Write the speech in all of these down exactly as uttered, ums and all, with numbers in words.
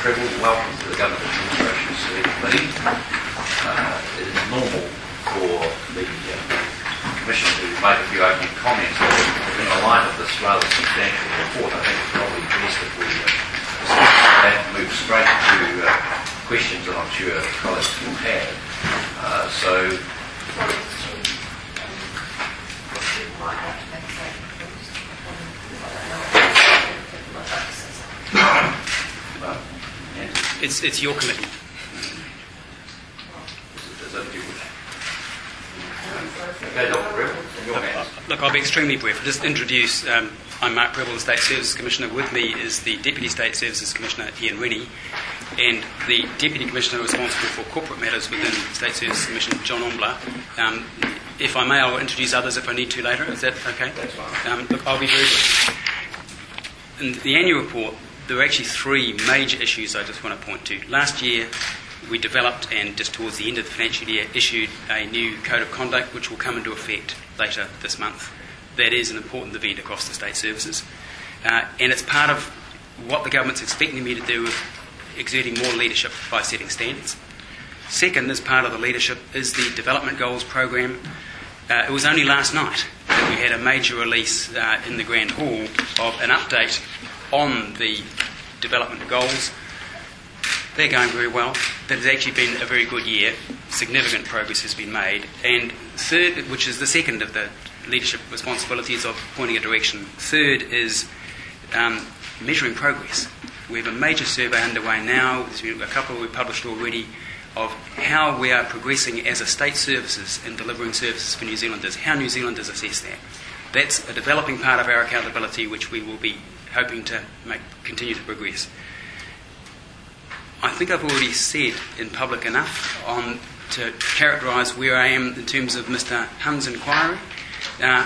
Prebble. Welcome to the Government Administration Select Committee. Uh, it is normal for the uh, Commission to make a few opening comments, but in the light of this rather substantial report, I think it's probably best if we uh, that and move straight to uh, questions that I'm sure colleagues will have. Uh, so, It's, it's your committee. Okay, Doctor Prebble, your hands. Look, I'll be extremely brief. I'll just introduce, um, I'm Mark Prebble, the State Services Commissioner. With me is the Deputy State Services Commissioner, Ian Rennie, and the Deputy Commissioner responsible for corporate matters within the State Services Commission, John Ombler. Um, if I may, I'll introduce others if I need to later. Is that okay? That's fine. Um, look, I'll be very brief. In the annual report, there are actually three major issues I just want to point to. Last year, we developed and just towards the end of the financial year issued a new code of conduct which will come into effect later this month. That is an important event across the state services. Uh, and it's part of what the government's expecting me to do with exerting more leadership by setting standards. Second, as part of the leadership, is the development goals program. Uh, it was only last night that we had a major release uh, in the Grand Hall of an update on the development goals. They're going very well. That has actually been a very good year. Significant progress has been made. And third, which is the second of the leadership responsibilities of pointing a direction, third is um, measuring progress. We have a major survey underway now. There's been a couple we've published already of how we are progressing as a state services in delivering services for New Zealanders, how New Zealanders assess that. That's a developing part of our accountability which we will be hoping to make, continue to progress. I think I've already said in public enough on to characterise where I am in terms of Mister Hunn's inquiry. Uh,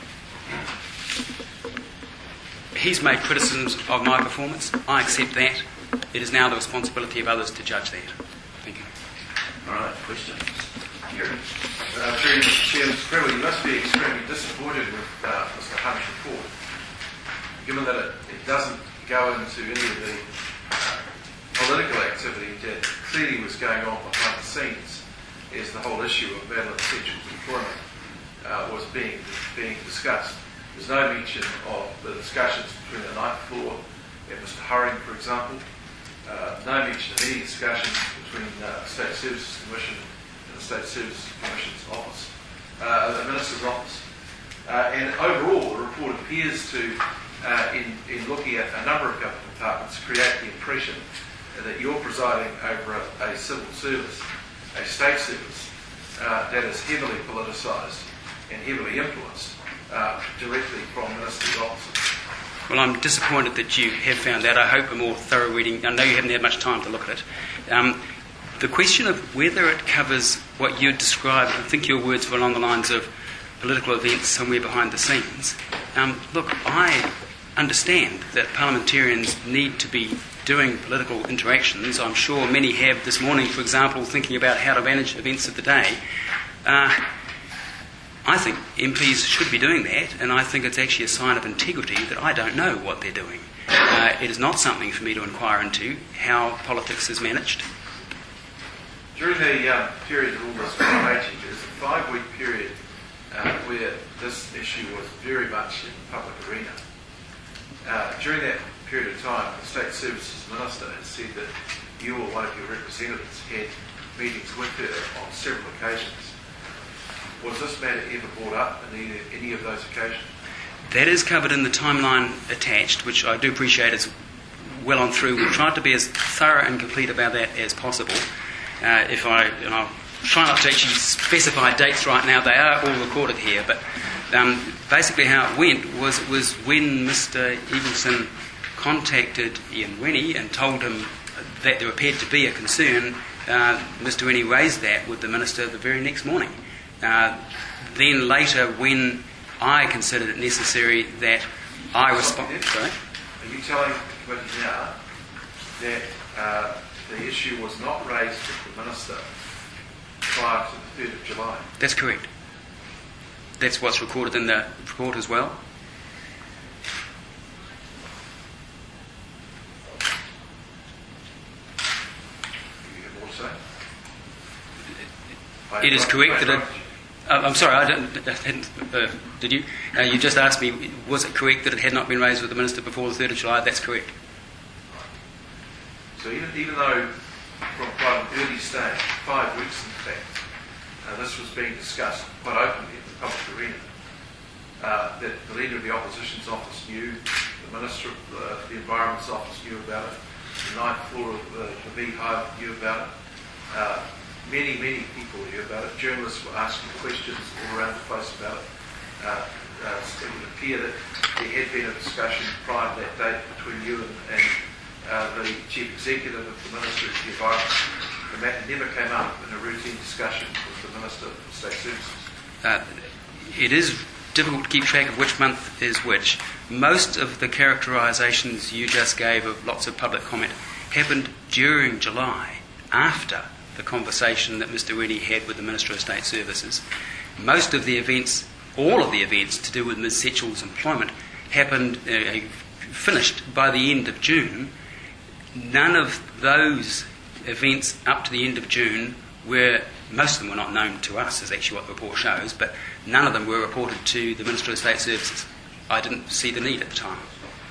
he's made criticisms of my performance. I accept that. It is now the responsibility of others to judge that. Thank you. All right, questions? Gary. Uh, through you, Mister Chair, Mister Prebble, you must be extremely disappointed with uh, Mister Hunn's report, given that it, it doesn't go into any of the uh, political activity that clearly was going on behind the scenes as the whole issue of Madeline Setchell's employment uh, was being being discussed. There's no mention of the discussions between the ninth floor and Mister Hurring, for example. Uh, no mention of any discussions between uh, the State Services Commission and the State Services Commission's office, uh, the Minister's office. Uh, and overall, the report appears to, uh, in, in looking at a number of government departments, create the impression that you're presiding over a, a civil service, a state service, uh, that is heavily politicised and heavily influenced uh, directly from ministers' offices. Well, I'm disappointed that you have found that. I hope a more thorough reading. I know you haven't had much time to look at it. Um, the question of whether it covers what you described, I think your words were along the lines of political events somewhere behind the scenes. Um, look, I understand that parliamentarians need to be doing political interactions. I'm sure many have this morning, for example, thinking about how to manage events of the day. Uh, I think M Ps should be doing that, and I think it's actually a sign of integrity that I don't know what they're doing. Uh, it is not something for me to inquire into how politics is managed. During the um, period that all this was raging, there's a five-week period uh, where this issue was very much in the public arena. Uh, during that period of time, the State Services Minister has said that you or one of your representatives had meetings with her on several occasions. Was this matter ever brought up in any, any of those occasions? That is covered in the timeline attached, which I do appreciate is well on through. We've tried to be as thorough and complete about that as possible. Uh, if I, and I'll try not to actually specify dates right now, they are all recorded here, but um, basically how it went was, was when Mister Eagleson contacted Ian Rennie and told him that there appeared to be a concern, uh, Mister Rennie raised that with the Minister the very next morning. Uh, then later, when I considered it necessary that I respond... Sorry? Are you telling the committee now that uh, the issue was not raised with the Minister prior to the third of July? That's correct. That's what's recorded in the report as well. saying? It is correct that it... Uh, I'm sorry, I didn't... I hadn't, uh, did you? Uh, you just asked me, was it correct that it had not been raised with the Minister before the third of July? That's correct. So even, even though from quite an early stage, five weeks in fact, uh, this was being discussed quite openly in the public arena, uh, that the Leader of the Opposition's office knew, the Minister of the, the Environment's office knew about it, the ninth floor of the, the Beehive knew about it, uh, many, many people knew about it, journalists were asking questions all around the place about it. Uh, uh, it would appear that there had been a discussion prior to that date between you and, and uh, the Chief Executive of the Minister of the Environment. The matter never came up in a routine discussion with the Minister for State Services. Uh, it is difficult to keep track of which month is which. Most of the characterisations you just gave of lots of public comment happened during July, after the conversation that Mister Rennie had with the Minister of State Services. Most of the events, all of the events to do with Miz Setchell's employment happened, uh, finished by the end of June. None of those events up to the end of June were, most of them were not known to us, is actually what the report shows, but none of them were reported to the Minister of State Services. I didn't see the need at the time.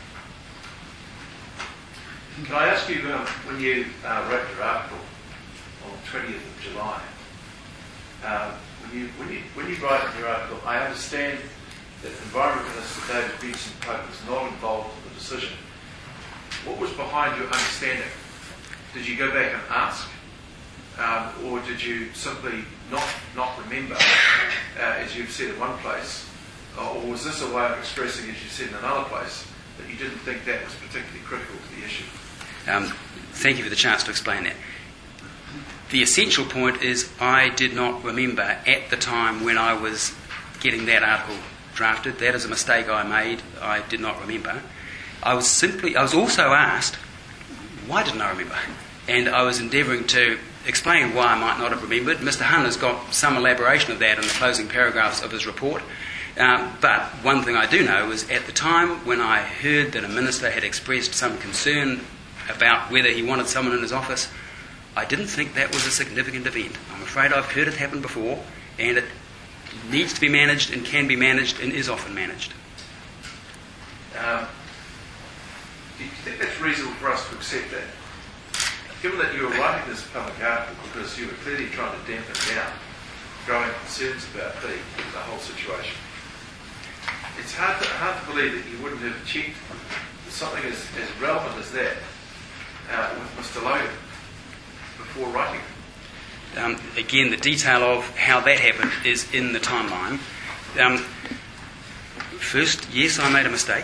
Can I ask you, um, when you uh, wrote your article on the twentieth of July, um, when, you, when, you, when you write in your article, I understand that Environment Minister David Gleeson-Pope was not involved in the decision. What was behind your understanding? Did you go back and ask? Um, or did you simply not not remember, uh, as you've said in one place, or was this a way of expressing, as you said in another place, that you didn't think that was particularly critical to the issue? Um, thank you for the chance to explain that. The essential point is I did not remember at the time when I was getting that article drafted. That is a mistake I made. I did not remember. I was simply, I was also asked, why didn't I remember? And I was endeavouring to explain why I might not have remembered. Mister Hunn has got some elaboration of that in the closing paragraphs of his report. Uh, but one thing I do know is at the time when I heard that a minister had expressed some concern about whether he wanted someone in his office, I didn't think that was a significant event. I'm afraid I've heard it happen before, and it needs to be managed and can be managed and is often managed. Um, do you think that's reasonable for us to accept that? Given that you were writing this public article because you were clearly trying to dampen down growing concerns about the, the whole situation, it's hard to, hard to believe that you wouldn't have checked something as, as relevant as that uh, with Mister Logan before writing it. Um, again, the detail of how that happened is in the timeline. Um, first, yes, I made a mistake.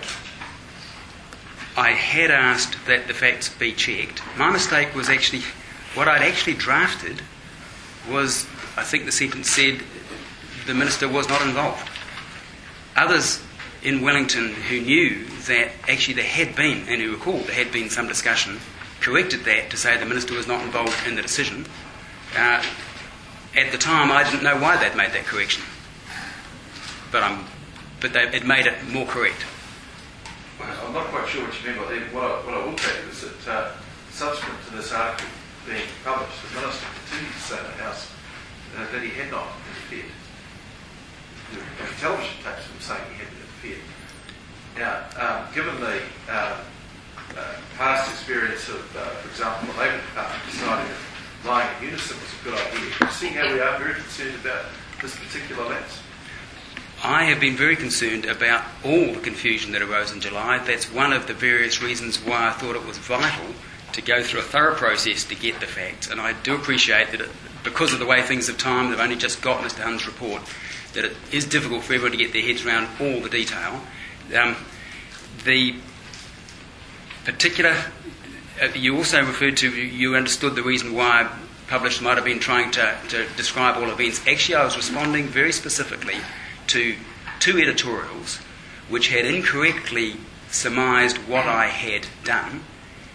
I had asked that the facts be checked. My mistake was actually, what I'd actually drafted was, I think the sentence said, the minister was not involved. Others in Wellington who knew that actually there had been, and who recalled there had been some discussion, corrected that to say the minister was not involved in the decision. Uh, at the time, I didn't know why they'd made that correction, but I'm, but they, it made it more correct. I'm not quite sure what you mean by that. What I, what I will tell you is that uh, subsequent to this article being published, the minister continued to say in the House uh, that he had not interfered. There were television tapes of him saying he hadn't interfered. Now, um, given the uh, uh, past experience of, uh, for example, the Labour Department deciding that lying in unison was a good idea, you see how we are very concerned about this particular lapse? I have been very concerned about all the confusion that arose in July. That's one of the various reasons why I thought it was vital to go through a thorough process to get the facts. And I do appreciate that it, because of the way things have timed, they've only just got Mister Hunn's report, that it is difficult for everyone to get their heads around all the detail. Um, the particular... Uh, you also referred to, you understood the reason why I published might have been trying to, to describe all events. Actually, I was responding very specifically to two editorials which had incorrectly surmised what I had done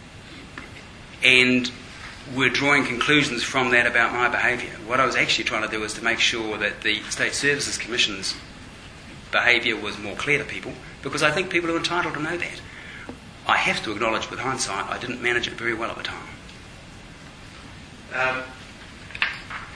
and were drawing conclusions from that about my behaviour. What I was actually trying to do was to make sure that the State Services Commission's behaviour was more clear to people, because I think people are entitled to know that. I have to acknowledge with hindsight I didn't manage it very well at the time. Um,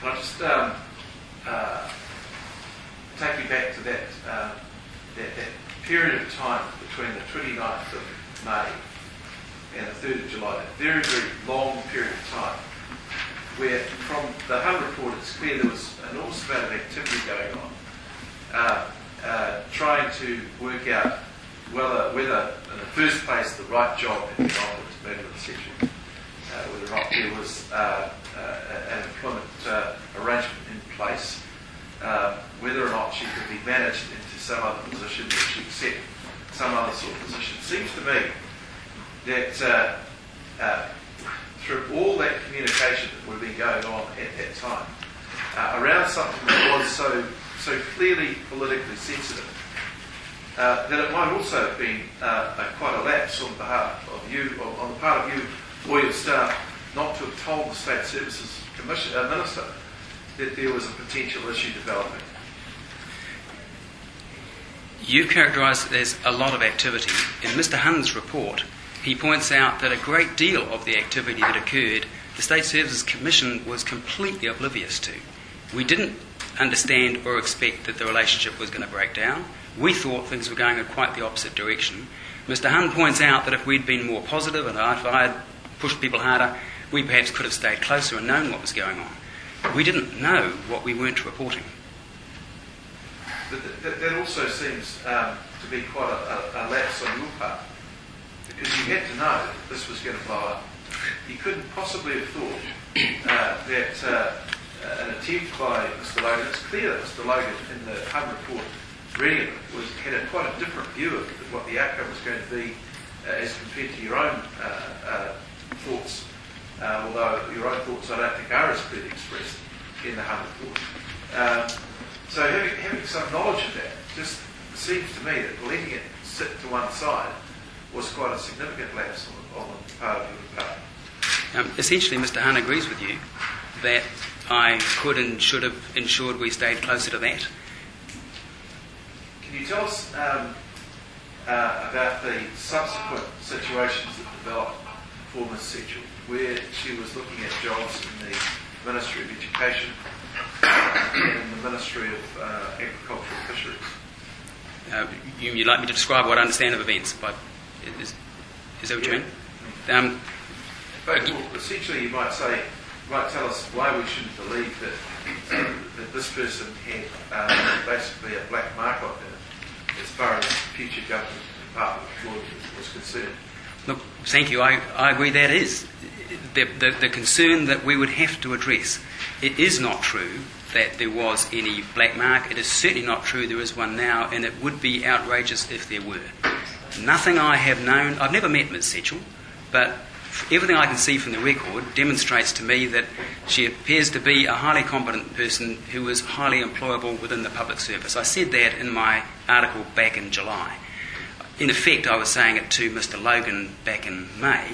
Can I just um, uh, take you back to that, uh, that that period of time between the twenty-ninth of May and the third of July, that very, very long period of time, where from the Hunt report it's clear there was an enormous amount of activity going on, uh, uh, trying to work out whether, whether in the first place the right job had been offered to Madeline Setchell, uh, whether or not there was uh, uh, an employment uh, arrangement in place, uh, whether or not she could be managed into some other position, or she accept some other sort of position. It seems to me that uh, uh, through all that communication that would have been going on at that time, uh, around something that was so so clearly politically sensitive, uh, that it might also have been uh, a, quite a lapse on behalf of you, or on the part of you or your staff, not to have told the State Services Commission, uh, Minister that there was a potential issue developing. You characterise it as a lot of activity. In Mister Hunn's report, he points out that a great deal of the activity that occurred, the State Services Commission was completely oblivious to. We didn't understand or expect that the relationship was going to break down. We thought things were going in quite the opposite direction. Mister Hunn points out that if we'd been more positive and if I had pushed people harder, we perhaps could have stayed closer and known what was going on. We didn't know what we weren't reporting. But th- that also seems um, to be quite a, a, a lapse on your part, because you had to know that this was going to blow up. You couldn't possibly have thought uh, that uh, an attempt by Mister Logan, it's clear that Mister Logan in the Hunt report reading it was, had a quite a different view of what the outcome was going to be uh, as compared to your own uh, uh, thoughts, uh, although your own thoughts I don't think are as clearly expressed in the Hunt report. Um, so having, having some knowledge of that just seems to me that letting it sit to one side was quite a significant lapse on, on the part of your part. Um, essentially, Mister Hunt agrees with you that I could and should have ensured we stayed closer to that. Can you tell us um, uh, about the subsequent situations that developed for Miz Setchell, where she was looking at jobs in the Ministry of Education and in the Ministry of uh, Agriculture and Fisheries? Uh, you, you'd like me to describe what I understand of events? But is, is that what yeah. you mean? Um, but, well, essentially, you might say, you might tell us why we shouldn't believe that uh, that this person had uh, basically a black mark on her as far as future government Department of Employment was concerned. Look, thank you. I, I agree that is the, the, the concern that we would have to address. It is not true that there was any black mark. It is certainly not true there is one now, and it would be outrageous if there were. Nothing I have known, I've never met Miz Setchell, but everything I can see from the record demonstrates to me that she appears to be a highly competent person who is highly employable within the public service. I said that in my article back in July. In effect, I was saying it to Mister Logan back in May.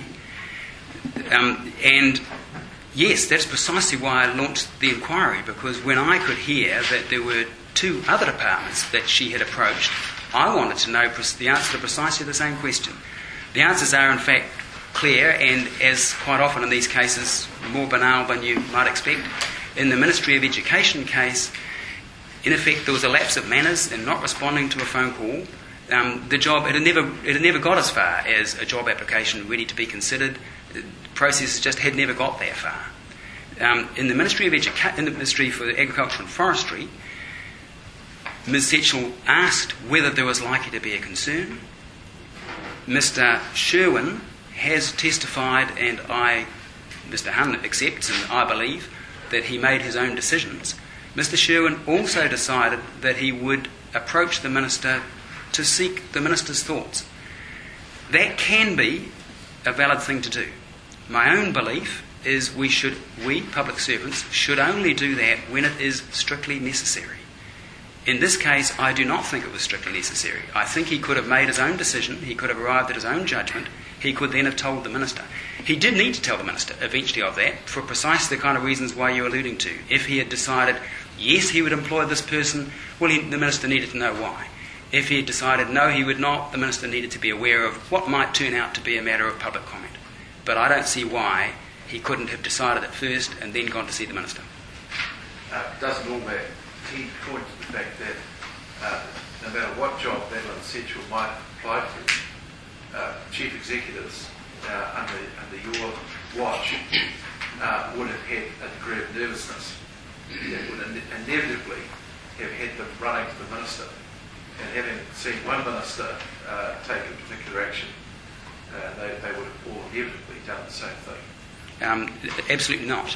Um, and yes, that's precisely why I launched the inquiry, because when I could hear that there were two other departments that she had approached, I wanted to know the answer to precisely the same question. The answers are, in fact, clear, and as quite often in these cases, more banal than you might expect. In the Ministry of Education case, in effect, there was a lapse of manners in not responding to a phone call. Um, the job, it had, never, it had never got as far as a job application ready to be considered. The process just had never got that far. Um, in the Ministry of Educa- in the Ministry for Agriculture and Forestry, Miz Setchell asked whether there was likely to be a concern. Mister Sherwin has testified, and I, Mister Hunn accepts, and I believe that he made his own decisions. Mister Sherwin also decided that he would approach the Minister to seek the Minister's thoughts. That can be a valid thing to do. My own belief is we should, we public servants, should only do that when it is strictly necessary. In this case, I do not think it was strictly necessary. I think he could have made his own decision, he could have arrived at his own judgment, he could then have told the Minister. He did need to tell the Minister eventually of that for precisely the kind of reasons why you're alluding to. If he had decided, yes, he would employ this person, well, he, the Minister needed to know why. If he had decided, no, he would not, the Minister needed to be aware of what might turn out to be a matter of public comment. But I don't see why he couldn't have decided it first and then gone to see the Minister. uh, doesn't all that tend to point to the fact that uh, no matter what job Madeline Setchell might apply for, uh, chief executives uh, under, under your watch uh, would have had a degree of nervousness that would ine- inevitably have had them running to the minister, and having seen one minister uh, take a particular action, uh, they, they would have all inevitably done the same thing. Um, absolutely not.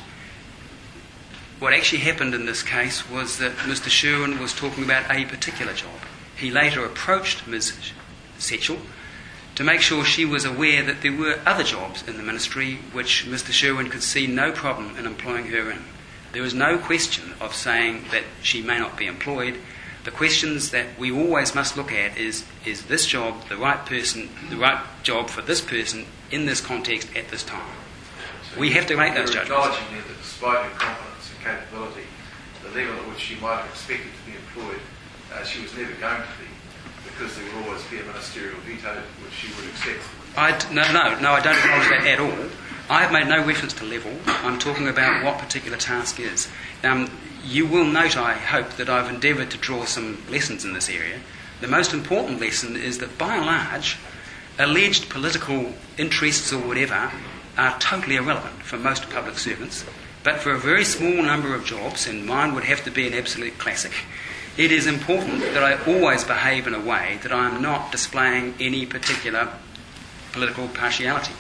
What actually happened in this case was that Mister Sherwin was talking about a particular job. He later approached Miz Setchell to make sure she was aware that there were other jobs in the ministry which Mister Sherwin could see no problem in employing her in. There was no question of saying that she may not be employed. The questions that we always must look at is, is this job the right person, the right job for this person in this context at this time? So we have to make those you're judgments. acknowledging there that despite her competence and capability, the level at which she might have expected to be employed, uh, she was never going to be, because there would always be a ministerial veto which she would accept. I d- no, no, no, I don't acknowledge that at all. I have made no reference to level. I'm talking about what particular task is. Um, you will note, I hope, that I've endeavoured to draw some lessons in this area. The most important lesson is that, by and large, alleged political interests or whatever are totally irrelevant for most public servants. But for a very small number of jobs, and mine would have to be an absolute classic, it is important that I always behave in a way that I am not displaying any particular political partiality.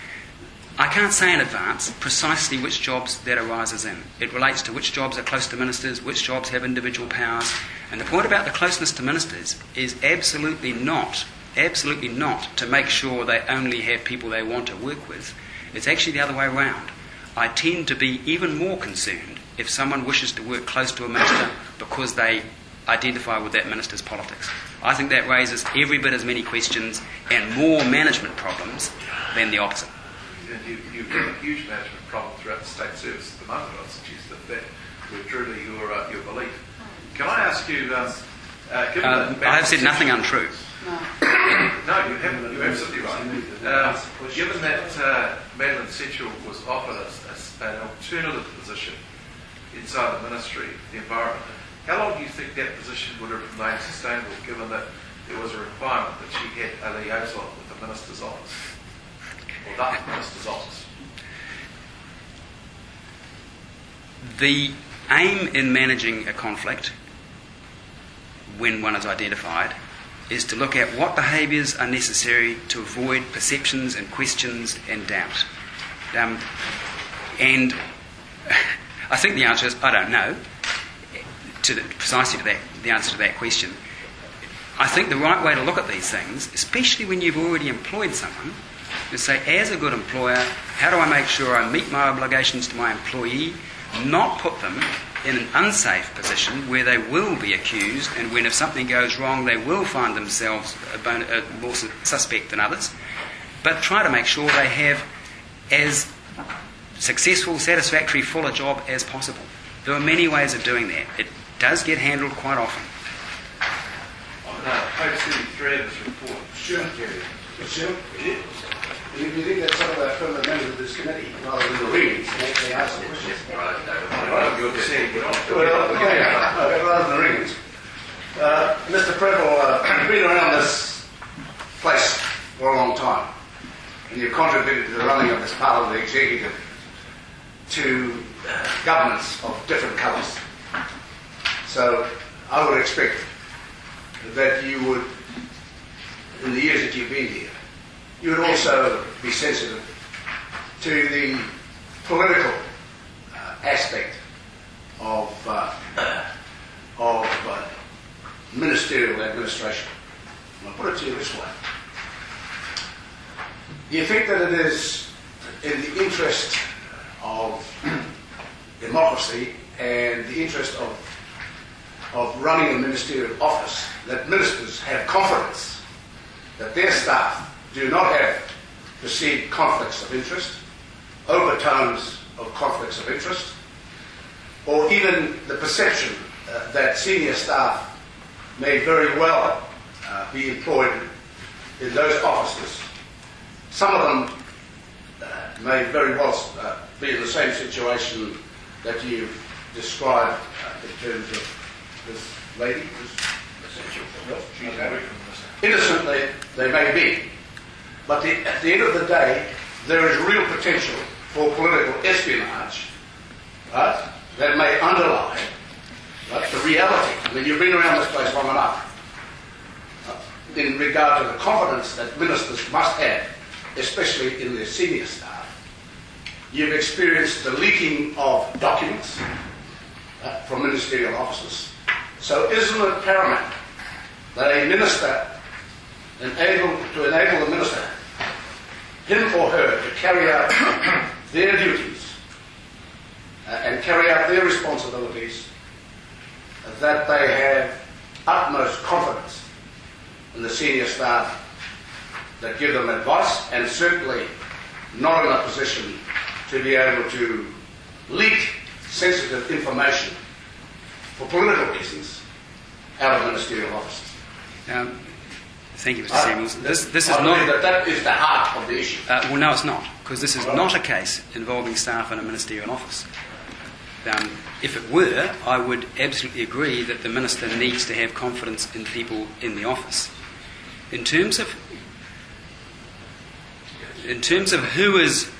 I can't say in advance precisely which jobs that arises in. It relates to which jobs are close to ministers, which jobs have individual powers. And the point about the closeness to ministers is absolutely not, absolutely not to make sure they only have people they want to work with. It's actually the other way around. I tend to be even more concerned if someone wishes to work close to a minister because they identify with that minister's politics. I think that raises every bit as many questions and more management problems than the opposite. And you, you've got a huge management problem throughout the state service at the moment. I suggest that that would truly your uh, your belief. Can I ask you, um, uh, given Um, that I have said nothing untrue. No, you haven't. You're absolutely right. Uh, given that uh, Madeline Setchell was offered a, a, an alternative position inside the Ministry, the Environment, how long do you think that position would have remained sustainable, given that there was a requirement that she had a liaison with the Minister's office, or that Minister's office? The aim in managing a conflict, when one is identified, is to look at what behaviours are necessary to avoid perceptions and questions and doubt. Um, and I think the answer is, I don't know, to the, precisely to that, the answer to that question. I think the right way to look at these things, especially when you've already employed someone, is say, as a good employer, how do I make sure I meet my obligations to my employee, not put them in an unsafe position where they will be accused, and when if something goes wrong they will find themselves a bon- a more su- suspect than others, but try to make sure they have as successful, satisfactory, full a job as possible. There are many ways of doing that. It does get handled quite often. On uh, page thirty-three of this report, Sure. Sure. And if you think that some of our fellow members of this committee, rather than the readings, can actually ask some questions. right, you're saying you're not. Well, okay, okay, rather than the readings. Uh, Mister Preble, uh, you've been around this place for a long time, and you've contributed to the running of this part of the executive to uh, governments of different colours. So I would expect that you would, in the years that you've been here, you would also be sensitive to the political uh, aspect of uh, of uh, ministerial administration. I'll put it to you this way. Do you think that it is in the interest of democracy and the interest of of running a ministerial office that ministers have confidence that their staff do not have perceived conflicts of interest, overtones of conflicts of interest, or even the perception uh, that senior staff may very well uh, be employed in those offices? Some of them uh, may very well uh, be in the same situation that you've described uh, in terms of this lady. This, well, she's a- innocent they, they may be, but the, at the end of the day, there is real potential for political espionage, right, that may underlie, right, the reality. I mean, you've been around this place long enough. Uh, in regard to the confidence that ministers must have, especially in their senior staff, you've experienced the leaking of documents uh, from ministerial offices. So isn't it paramount that a minister enable, to enable the minister, him or her, to carry out their duties uh, and carry out their responsibilities, uh, that they have utmost confidence in the senior staff that give them advice, and certainly not in a position to be able to leak sensitive information for political reasons out of ministerial offices. Um, thank you, Mister I- Samuels. This, this is I believe not. that that is the heart of the issue. Uh, well, no, it's not, because this is Right. not a case involving staff in a ministerial office. Um, if it were, I would absolutely agree that the minister needs to have confidence in people in the office. In terms of, in terms of who is,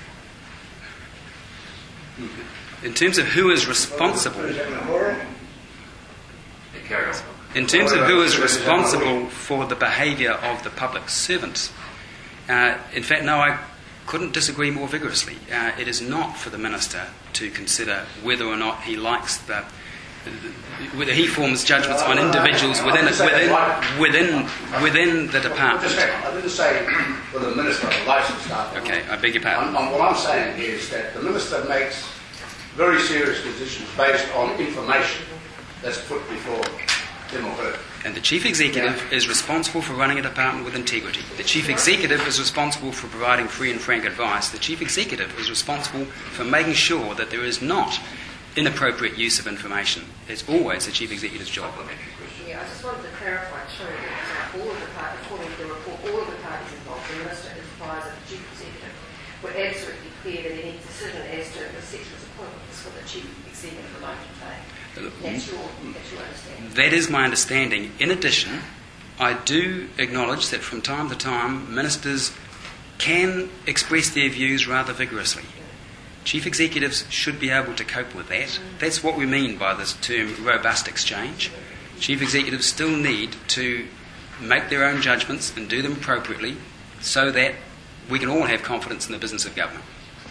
in terms of who is responsible, Yeah, carry on. in terms of who is responsible for the behaviour of the public servants, uh, in fact, no, I couldn't disagree more vigorously. Uh, it is not for the minister to consider whether or not he likes the, whether he forms judgments on individuals within within within within the Just department. hang on, I didn't say whether the minister likes the staff or not. Okay, I beg your pardon. I'm, I'm, what I'm saying is that the minister makes very serious decisions based on information that's put before him or her. And the chief executive is responsible for running a department with integrity. The chief executive is responsible for providing free and frank advice. The chief executive is responsible for making sure that there is not inappropriate use of information. It's always the chief executive's job. Supplementary question. Yeah, I just wanted to clarify too that all of the parties, according to the report, all of the parties involved, the minister advised that the chief executive were absolutely clear that any decision as to the section's appointment was for the chief executive alone to take. That's your, that's your understanding. That is my understanding. In addition, I do acknowledge that from time to time ministers can express their views rather vigorously. Chief executives should be able to cope with that. That's what we mean by this term robust exchange. Chief executives still need to make their own judgments and do them appropriately so that we can all have confidence in the business of government.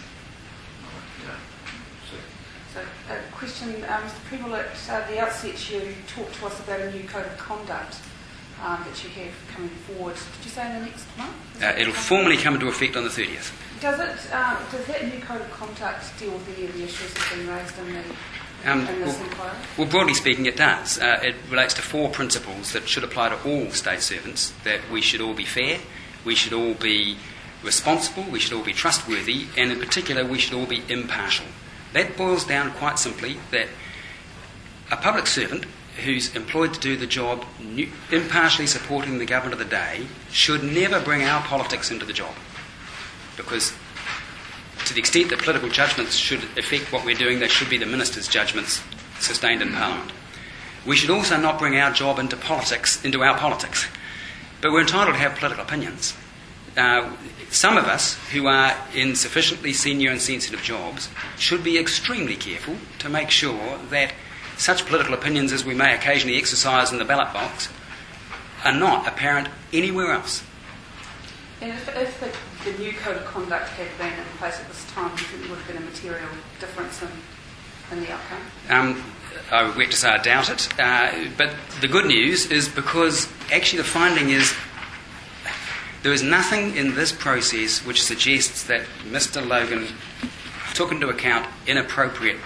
So, a question, uh, Mister Prebble, at uh, the outset you talked to us about a new code of conduct um, that you have coming forward. Did you say in the next month? Is Uh, that it'll coming? formally come into effect on the thirtieth. Does it? Uh, does that new code of conduct deal with any of the issues that have been raised in, the, Um, in this well, inquiry? well, broadly speaking, it does. Uh, it relates to four principles that should apply to all state servants: that we should all be fair, we should all be responsible, we should all be trustworthy, and in particular, we should all be impartial. That boils down quite simply that a public servant who's employed to do the job nu- impartially supporting the government of the day should never bring our politics into the job. Because to the extent that political judgments should affect what we're doing, they should be the minister's judgments sustained in Parliament. We should also not bring our job into politics, into our politics. But we're entitled to have political opinions. Uh, some of us who are in sufficiently senior and sensitive jobs should be extremely careful to make sure that such political opinions as we may occasionally exercise in the ballot box are not apparent anywhere else. And if, if the, the new code of conduct had been in place at this time, do you think there would have been a material difference in, in the outcome? Um, I regret to say I doubt it. Uh, but the good news is because actually the finding is there is nothing in this process which suggests that Mister Logan took into account inappropriate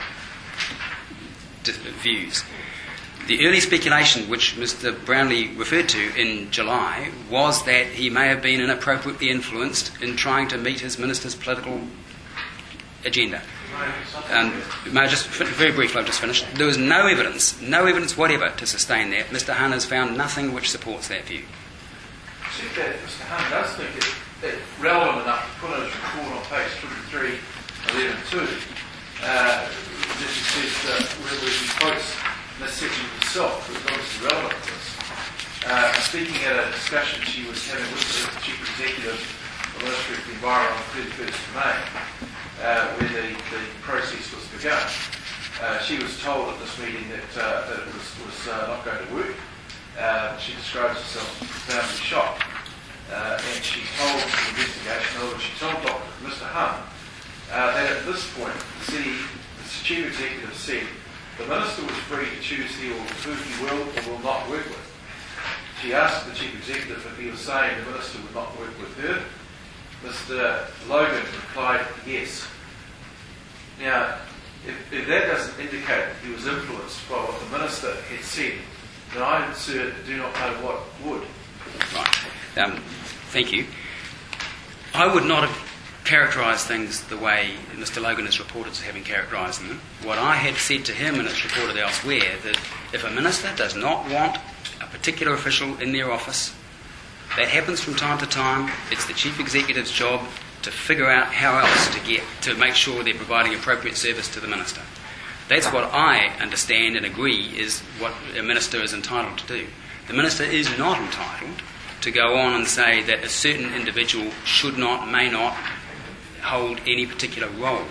d- views. The early speculation which Mister Brownlee referred to in July was that he may have been inappropriately influenced in trying to meet his minister's political agenda. Um, may I just, very briefly, I've just finished. There was no evidence, no evidence whatever to sustain that. Mister Hunt has found nothing which supports that view. Except that Mister Hunt does think it, it relevant enough to put in his report on page twenty-three, eleven two. Uh, that he says uh, where where he quotes this section himself, which is obviously relevant to this. Uh, speaking at a discussion she was having with the Chief Executive of the Ministry of the Environment on the thirty-first of May, uh, where the, the process was begun, uh, she was told at this meeting that, uh, that it was, was uh, not going to work. Uh, she describes herself as profoundly shocked. Uh, and she told the investigation, or she told Doctor Mister Hunt, uh, that at this point, the city, the Chief Executive said, the Minister was free to choose who he will or will not work with. She asked the Chief Executive if he was saying the Minister would not work with her. Mister Logan replied, yes. Now, if, if that doesn't indicate that he was influenced by what the Minister had said, then I, sir, do not know what would. Right. Um, thank you. I would not have characterised things the way Mister Logan has reported as having characterised them. What I had said to him, and it's reported elsewhere, that if a minister does not want a particular official in their office, that happens from time to time. It's the Chief Executive's job to figure out how else to get to make sure they're providing appropriate service to the minister. That's what I understand and agree is what a minister is entitled to do. The minister is not entitled to go on and say that a certain individual should not, may not hold any particular role.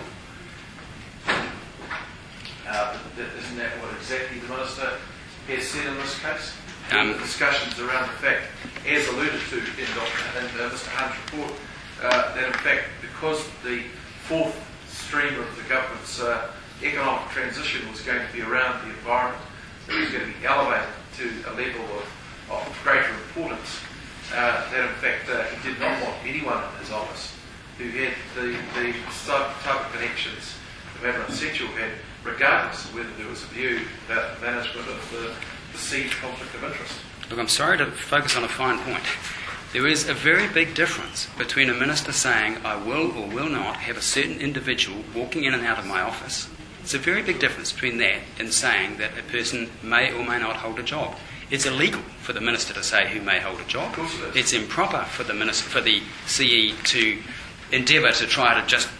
Uh, isn't that what exactly the Minister has said in this case? Um, the discussions around the fact, as alluded to in, Doctor in uh, Mister Hunt's report, uh, that in fact, because the fourth stream of the government's uh, economic transition was going to be around the environment, it was going to be elevated to a level of, of greater importance, uh, that in fact uh, he did not want anyone in his office who had the, the type of connections that Madeleine Central had, regardless of whether there was a view about the management of the perceived conflict of interest. Look, I'm sorry to focus on a fine point. There is a very big difference between a minister saying, I will or will not have a certain individual walking in and out of my office. It's a very big difference between that and saying that a person may or may not hold a job. It's illegal for the minister to say who may hold a job. Of course it is. It's improper for the minister, for the C E to endeavour to try to just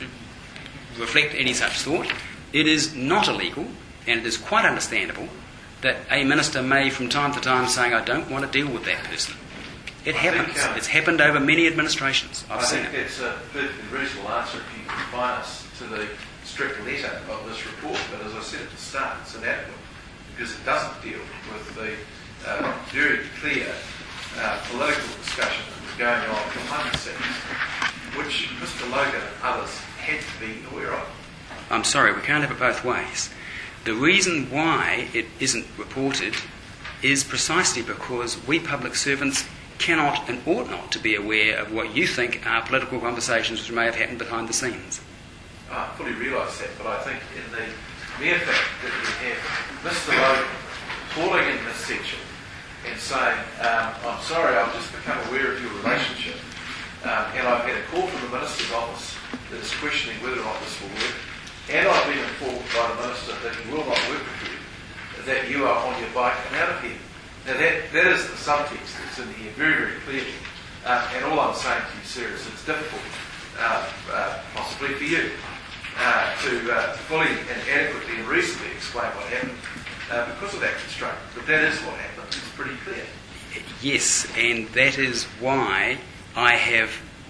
reflect any such thought. It is not illegal, and it is quite understandable that a minister may from time to time saying, I don't want to deal with that person. It I happens. think, uh, it's happened over many administrations. I've I seen think it. that's a perfectly reasonable answer if you confine us to the strict letter of this report. But as I said at the start, it's inadequate because it doesn't deal with the uh, very clear uh, political discussion that was going on behind the scenes, which Mister Logan and others had to be aware of. I'm sorry, we can't have it both ways. The reason why it isn't reported is precisely because we public servants cannot and ought not to be aware of what you think are political conversations which may have happened behind the scenes. I fully realise that, but I think in the mere fact that we have Mister Logan calling in Miz Setchell and saying, um, I'm sorry, I've just become aware of your relationship, um, and I've had a call from the Minister's office that is questioning whether or not this will work, and I've been informed by the Minister that he will not work with you, that you are on your bike and out of here. Now that, that is the subtext that's in here very, very clearly. Uh, and all I'm saying to you, sir, is it's difficult, uh, uh, possibly for you, uh, to uh, fully and adequately and reasonably explain what happened uh, because of that constraint. But that is what happened. It's pretty clear. Yes, and that is why I have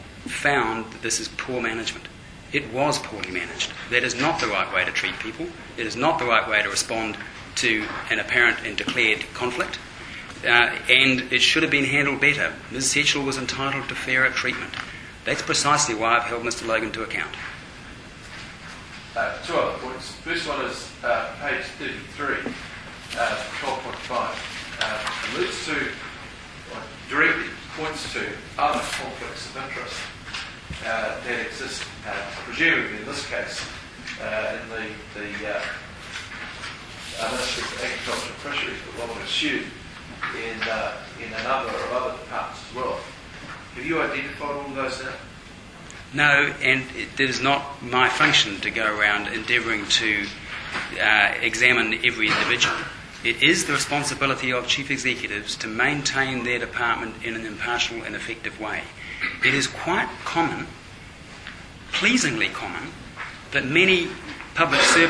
found that this is poor management. It was poorly managed. That is not the right way to treat people. It is not the right way to respond to an apparent and declared conflict. Uh, and it should have been handled better. Miz Setchell was entitled to fairer treatment. That's precisely why I've held Mister Logan to account. Uh, two other points. First one is uh, page thirty-three, uh, twelve point five. Uh, alludes to, or directly points to other conflicts of interest uh, that exist, uh, presumably in this case, uh, in the, the uh, uh, Ministry of Agriculture and Fisheries, but one would assume in, uh, in a number of other departments as well. Have you identified all of those now? No, and it, it is not my function to go around endeavouring to uh, examine every individual. It is the responsibility of chief executives to maintain their department in an impartial and effective way. It is quite common, pleasingly common, that many public servants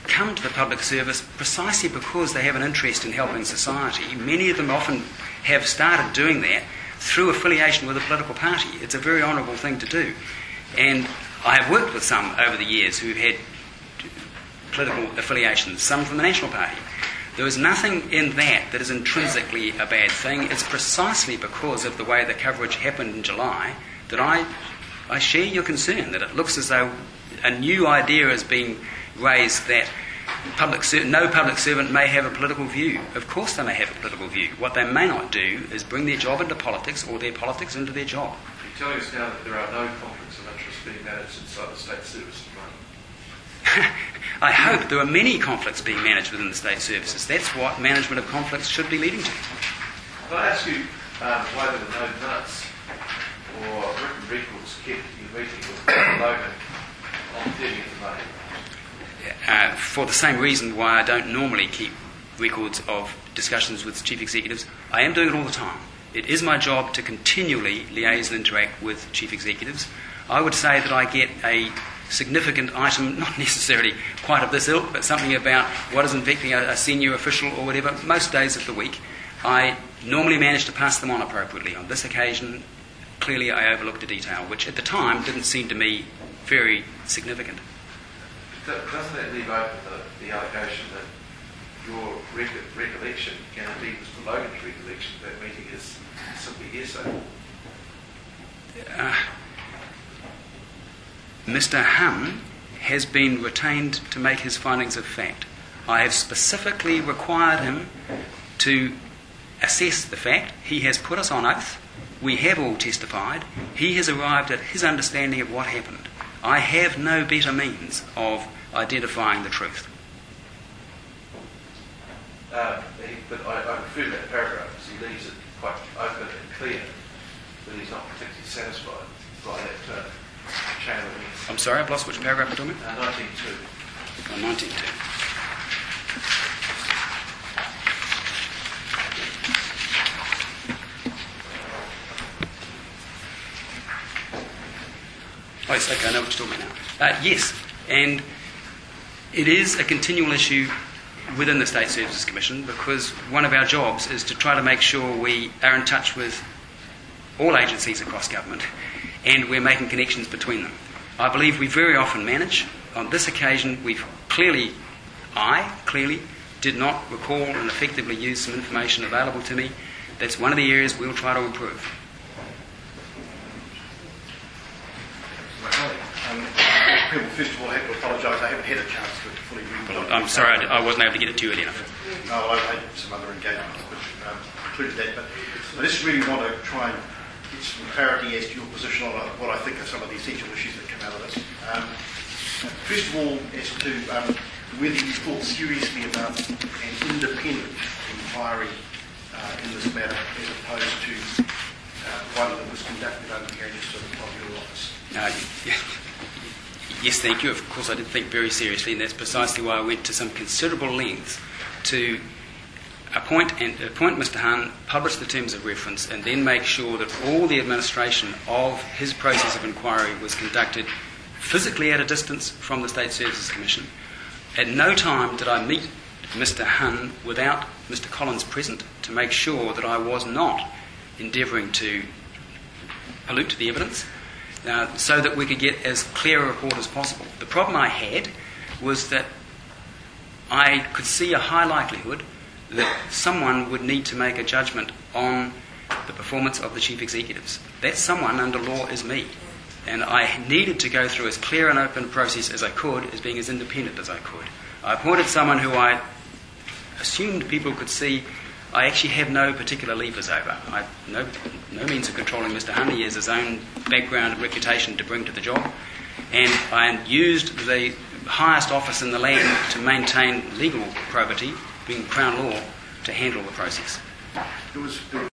come to the public service precisely because they have an interest in helping society. Many of them often have started doing that through affiliation with a political party. It's a very honourable thing to do. And I have worked with some over the years who had political affiliations, some from the National Party. There is nothing in that that is intrinsically a bad thing. It's precisely because of the way the coverage happened in July that I, I share your concern, that it looks as though a new idea is being raised that public ser- no public servant may have a political view. Of course they may have a political view. What they may not do is bring their job into politics or their politics into their job. You're telling us now that there are no conflicts of interest being managed inside the state service at the moment. I hope there are many conflicts being managed within the state services. That's what management of conflicts should be leading to. Can I ask you um, why there were no minutes or written records kept at your meeting with Logan on the thirtieth of May? Uh, for the same reason why I don't normally keep records of discussions with chief executives. I am doing it all the time. It is my job to continually liaise and interact with chief executives. I would say that I get a significant item, not necessarily quite of this ilk, but something about what is infecting a, a senior official or whatever, most days of the week. I normally manage to pass them on appropriately. On this occasion, clearly I overlooked a detail, which at the time didn't seem to me very significant. Doesn't that leave open the, the allegation that your rec- recollection, and indeed Mister Logan's recollection of that meeting, is simply hearsay? Uh, Mister Hunn has been retained to make his findings of fact. I have specifically required him to assess the fact. He has put us on oath. We have all testified. He has arrived at his understanding of what happened. I have no better means of identifying the truth. Uh, he, but I, I refer to that paragraph because he leaves it quite open and clear that he's not particularly satisfied by that uh, chain of events. I'm sorry, I've lost which paragraph we're talking about? Uh, nineteen two. Oh, nineteen two. Oh, yes, okay, I know what you're talking about now. Uh, yes, and it is a continual issue within the State Services Commission because one of our jobs is to try to make sure we are in touch with all agencies across government and we're making connections between them. I believe we very often manage. On this occasion, we've clearly, I clearly, did not recall and effectively use some information available to me. That's one of the areas we'll try to improve. Um, people, first of all, I have to apologise. I haven't had a chance to fully read Well, I'm sorry, I, I wasn't able to get it to you early enough. No, I had some other engagements which um, included that. But I just really want to try and get some clarity as to your position on what I think are some of the essential issues that come out of this. Um, first of all, as to um, whether you thought seriously about an independent inquiry uh, in this matter as opposed to uh, one that was conducted under the aegis of your office. Uh, yes, thank you. Of course, I did think very seriously, and that's precisely why I went to some considerable lengths to appoint and appoint Mister Hunn, publish the terms of reference, and then make sure that all the administration of his process of inquiry was conducted physically at a distance from the State Services Commission. At no time did I meet Mister Hunn without Mister Collins present to make sure that I was not endeavouring to pollute the evidence. Uh, so that we could get as clear a report as possible. The problem I had was that I could see a high likelihood that someone would need to make a judgment on the performance of the chief executives. That someone under law is me. And I needed to go through as clear and open a process as I could, as being as independent as I could. I appointed someone who I assumed people could see I actually have no particular levers over. I have no, no means of controlling Mister Hunn. He has his own background and reputation to bring to the job. And I used the highest office in the land to maintain legal probity, being Crown Law, to handle the process. There was, there